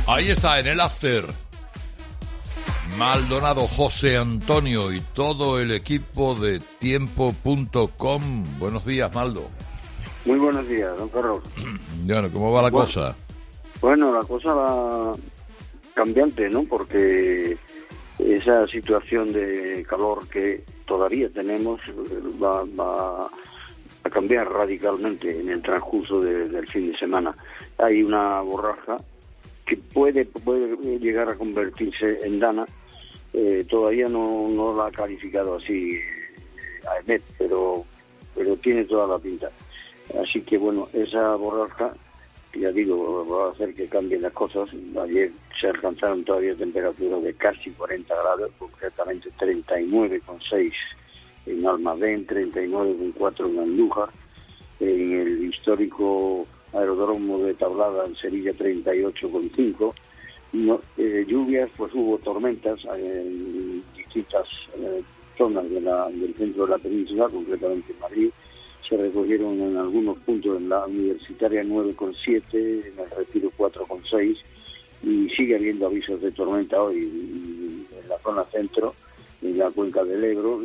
Ahí está, en el after. Maldonado, José Antonio y todo el equipo de Tiempo.com. Buenos días, Maldo. Muy buenos días, don Carlos. Bueno, ¿cómo va la cosa? Bueno, la cosa va cambiante, ¿no? Porque esa situación de calor que todavía tenemos va a cambiar radicalmente en el transcurso del fin de semana. Hay una borrasca que puede llegar a convertirse en Dana. Todavía no la ha calificado así AEMET, pero tiene toda la pinta. Así que bueno, esa borrasca, ya digo, va a hacer que cambien las cosas. Ayer se alcanzaron todavía temperaturas de casi 40 grados, concretamente 39,6 en Almadén, 39,4 en Andújar, en el histórico aeródromo de Tablada en Sevilla 38,5. Lluvias, pues hubo tormentas en distintas zonas del centro de la península, concretamente en Madrid. Se recogieron en algunos puntos en la Universitaria 9,7, en el Retiro 4,6, y sigue habiendo avisos de tormenta hoy en la zona centro, en la cuenca del Ebro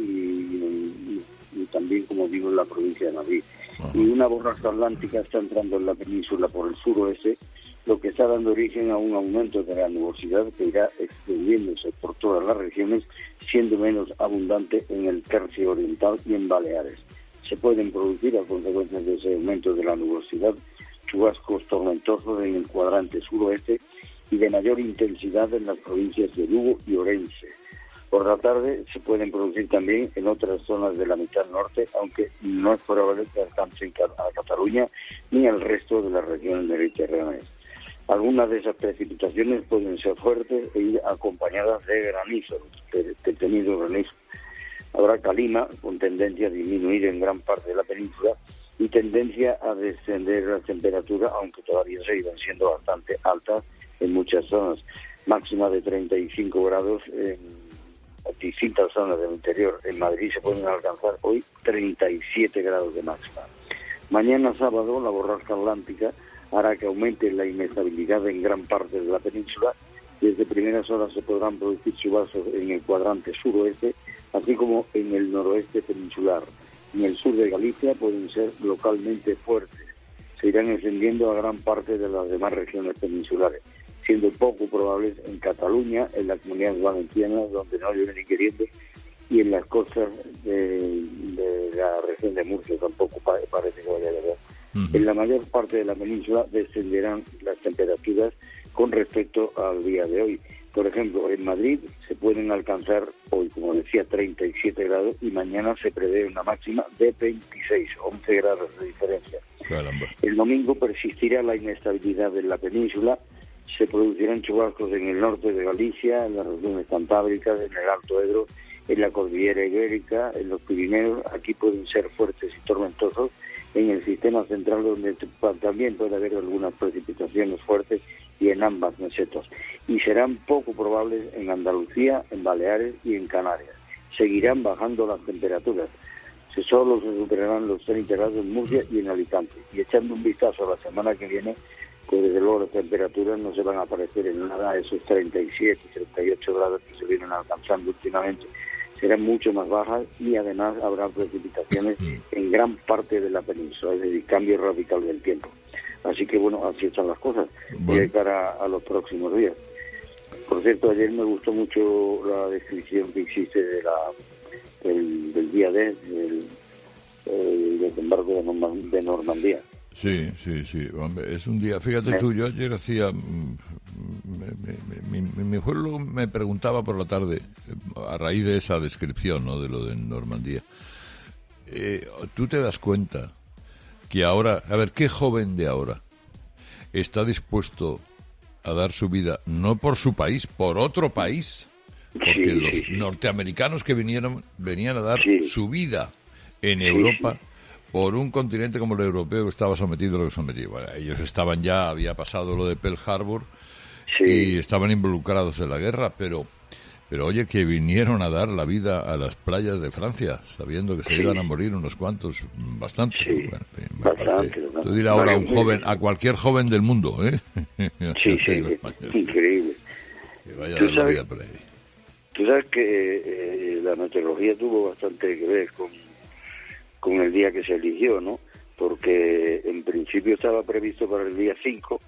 y también, como digo, en la provincia de Madrid. Y una borrasca atlántica está entrando en la península por el suroeste, lo que está dando origen a un aumento de la nubosidad que irá extendiéndose por todas las regiones, siendo menos abundante en el tercio oriental y en Baleares. Se pueden producir, a consecuencia de ese aumento de la nubosidad, chubascos tormentosos en el cuadrante suroeste y de mayor intensidad en las provincias de Lugo y Orense. Por la tarde se pueden producir también en otras zonas de la mitad norte, aunque no es probable que alcancen a Cataluña ni al resto de las regiones mediterráneas. Algunas de esas precipitaciones pueden ser fuertes e ir acompañadas de granizo, de temido granizo. Habrá calima, con tendencia a disminuir en gran parte de la península y tendencia a descender las temperaturas, aunque todavía seguirán siendo bastante altas en muchas zonas. Máxima de 35 grados en distintas zonas del interior. En Madrid se pueden alcanzar hoy 37 grados de máxima. Mañana sábado, la borrasca atlántica hará que aumente la inestabilidad en gran parte de la península. Desde primeras horas se podrán producir chubascos en el cuadrante suroeste, así como en el noroeste peninsular. En el sur de Galicia pueden ser localmente fuertes. Se irán extendiendo a gran parte de las demás regiones peninsulares, siendo poco probables en Cataluña, en la Comunidad Valenciana, donde no llueve ni queriendo, y en las costas de la región de Murcia tampoco parece que vaya a llover. En la mayor parte de la península descenderán las temperaturas con respecto al día de hoy. Por ejemplo, en Madrid se pueden alcanzar hoy, como decía, 37 grados y mañana se prevé una máxima de 26, 11 grados de diferencia. Caramba. El domingo persistirá la inestabilidad en la península. Se producirán chubascos en el norte de Galicia, en las regiones cantábricas, en el Alto Ebro, en la cordillera ibérica, en los Pirineos. Aquí pueden ser fuertes y tormentosos. En el sistema central, donde también puede haber algunas precipitaciones fuertes, y en ambas mesetas. Y serán poco probables en Andalucía, en Baleares y en Canarias. Seguirán bajando las temperaturas. Solo se superarán los 30 grados en Murcia y en Alicante. Y echando un vistazo a la semana que viene, pues desde luego las temperaturas no se van a parecer en nada a esos 37, 38 grados que se vienen alcanzando últimamente. Serán mucho más bajas y además habrá precipitaciones en gran parte de la península, es decir, cambio radical del tiempo. Así que bueno, así están las cosas de cara a los próximos días. Por cierto, ayer me gustó mucho la descripción que hiciste del día del desembarco de Normandía. Sí, hombre, es un día, fíjate tú, yo ayer hacía, mi pueblo me preguntaba por la tarde, a raíz de esa descripción, ¿no?, de lo de Normandía, tú te das cuenta que ahora, a ver, ¿qué joven de ahora está dispuesto a dar su vida, no por su país, por otro país? Porque los norteamericanos que venían a dar su vida en Europa por un continente como el europeo que estaba sometido a lo que sometido. Bueno, ellos estaban ya, había pasado lo de Pearl Harbor y estaban involucrados en la guerra, pero Pero oye, que vinieron a dar la vida a las playas de Francia, sabiendo que se iban a morir unos cuantos, bastante. Sí, bueno, bastante. ¿No? Tú dirás ahora a un joven, a cualquier joven del mundo, ¿eh? Sí, increíble. Que vaya a dar la vida por ahí. Tú sabes que la meteorología tuvo bastante que ver con el día que se eligió, ¿no? Porque en principio estaba previsto para el día 5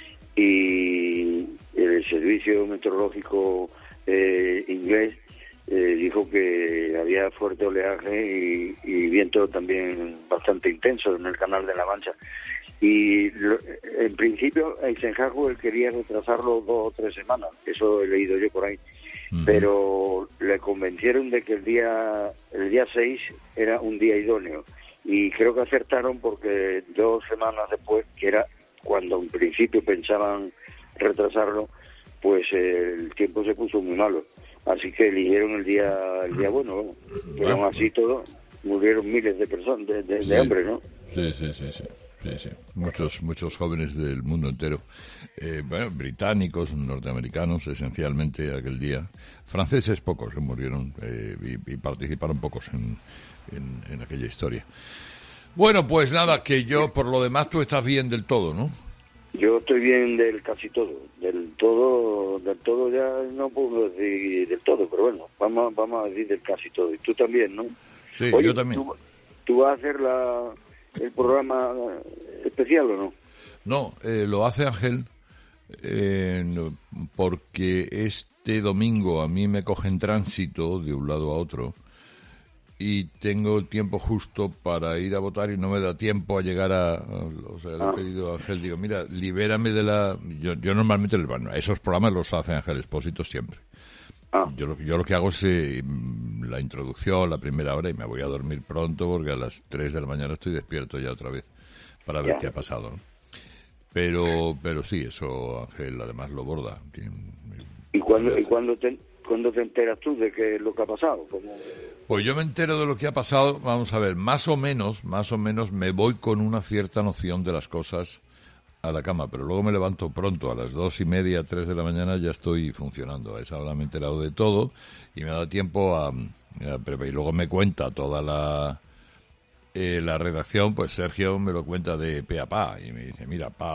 y el servicio meteorológico inglés dijo que había fuerte oleaje y viento también bastante intenso en el Canal de la Mancha. Y en principio Eisenhower quería retrasarlo 2 o 3 semanas, eso he leído yo por ahí. Pero le convencieron de que el día 6 era un día idóneo y creo que acertaron porque 2 semanas después, que era cuando en principio pensaban retrasarlo, pues el tiempo se puso muy malo, así que eligieron el día bueno, pero aún así todo murieron miles de personas, de hambre, ¿no? Sí. Muchos jóvenes del mundo entero, británicos, norteamericanos, esencialmente aquel día, franceses pocos que murieron y participaron pocos en aquella historia. Bueno, pues nada, que yo, por lo demás, tú estás bien del todo, ¿no? Yo estoy bien del casi todo, del todo ya no puedo decir del todo, pero bueno, vamos a decir del casi todo, y tú también, ¿no? Sí, oye, yo también. ¿Tú vas a hacer el programa especial o no? No, lo hace Ángel porque este domingo a mí me cogen tránsito de un lado a otro y tengo tiempo justo para ir a votar y no me da tiempo a llegar o sea, le he pedido a Ángel, digo, mira, libérame de la... Yo normalmente, bueno, esos programas los hace Ángel Expósito siempre. Yo lo que hago es la introducción, la primera hora, y me voy a dormir pronto porque a las 3 de la mañana estoy despierto ya otra vez para ver qué ha pasado, ¿no? Pero sí, eso Ángel además lo borda. ¿Y cuándo te enteras tú de qué es lo que ha pasado? Pues yo me entero de lo que ha pasado, vamos a ver, más o menos me voy con una cierta noción de las cosas a la cama, pero luego me levanto pronto, a las 2:30, 3 de la mañana ya estoy funcionando. A esa hora me he enterado de todo y me ha dado tiempo y luego me cuenta toda la redacción, pues Sergio me lo cuenta de pe a pa y me dice, mira, pa.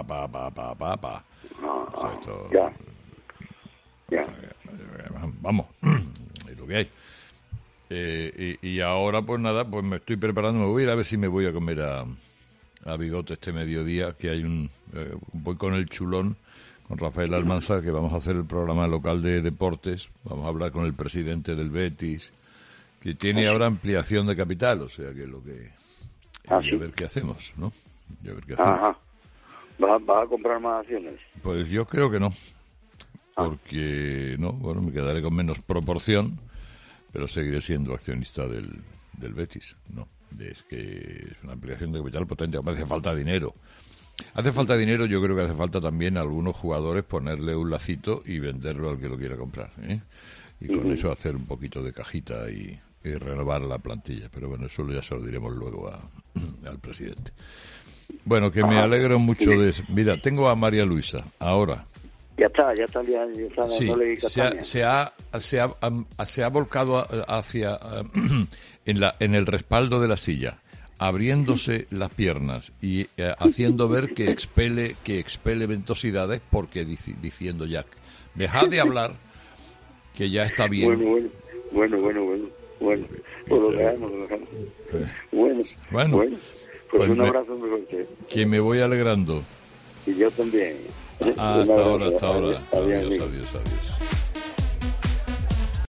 O sea, esto, ya. Vamos, es lo que hay. Y ahora pues nada, pues me estoy preparando, me voy a ir a ver si me voy a comer a Bigote este mediodía, que hay voy con el chulón, con Rafael Almanzar, que vamos a hacer el programa local de deportes, vamos a hablar con el presidente del Betis, que tiene ahora ampliación de capital, o sea que lo que... ¿sí? A ver qué hacemos, ¿no? Ajá. ¿Vas a comprar más acciones? Pues yo creo que no, porque bueno, me quedaré con menos proporción, pero seguiré siendo accionista del Betis, ¿no? Es que es una ampliación de capital potente, me hace falta dinero. Yo creo que hace falta también a algunos jugadores ponerle un lacito y venderlo al que lo quiera comprar, ¿eh? Y con eso hacer un poquito de cajita y renovar la plantilla. Pero bueno, eso ya se lo diremos luego al presidente. Bueno, que me alegro mucho de eso. Mira, tengo a María Luisa, ahora. Ya está, sí, se ha volcado hacia en el respaldo de la silla, abriéndose las piernas y haciendo ver que expele ventosidades, porque diciendo ya, dejad de hablar, que ya está bien. Bueno. Pues lo dejamos. Bueno. Pues un abrazo muy fuerte. Que me voy alegrando. Y yo también. Hasta ahora. Adiós.